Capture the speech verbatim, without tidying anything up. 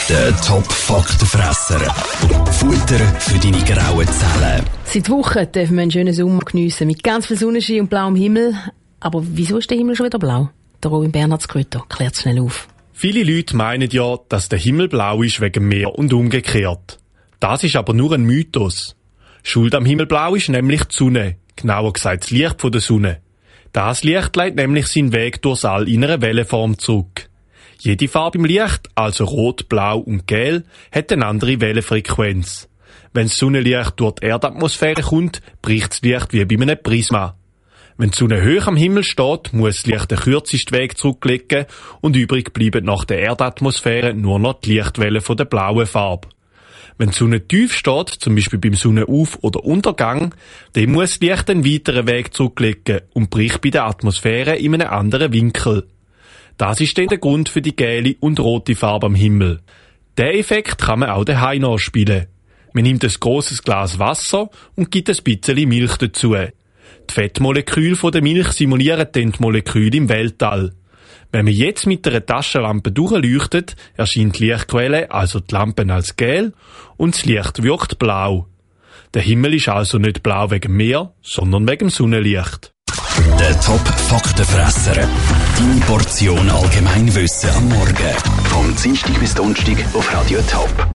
Der Top-Faktenfresser. Futter für deine grauen Zellen. Seit Wochen dürfen wir einen schönen Sommer geniessen mit ganz viel Sonnenschein und blauem Himmel. Aber wieso ist der Himmel schon wieder blau? Der Robin Bernhardsgrütter klärt es schnell auf. Viele Leute meinen ja, dass der Himmel blau ist wegen dem Meer und umgekehrt. Das ist aber nur ein Mythos. Schuld am Himmel blau ist nämlich die Sonne, genauer gesagt das Licht von der Sonne. Das Licht leitet nämlich seinen Weg durchs All in einer Wellenform zurück. Jede Farbe im Licht, also Rot, Blau und Gel, hat eine andere Wellenfrequenz. Wenn das Sonnenlicht durch die Erdatmosphäre kommt, bricht das Licht wie bei einem Prisma. Wenn die Sonne hoch am Himmel steht, muss das Licht den kürzesten Weg zurücklegen und übrig bleiben nach der Erdatmosphäre nur noch die Lichtwellen von der blauen Farbe. Wenn die Sonne tief steht, zum Beispiel beim Sonnenauf- oder Untergang, dann muss das Licht einen weiteren Weg zurücklegen und bricht bei der Atmosphäre in einem anderen Winkel. Das ist dann der Grund für die gelbe und rote Farbe am Himmel. Den Effekt kann man auch daheim nachspielen. Man nimmt ein grosses Glas Wasser und gibt ein bisschen Milch dazu. Die Fettmoleküle von der Milch simulieren dann die Moleküle im Weltall. Wenn man jetzt mit einer Taschenlampe durchleuchtet, erscheint die Lichtquelle, also die Lampe, als gel und das Licht wirkt blau. Der Himmel ist also nicht blau wegen dem Meer, sondern wegen dem Sonnenlicht. Der Top-Faktenfresser. Deine Portion Allgemeinwissen am Morgen. Vom Dienstag bis Donnerstag auf Radio Top.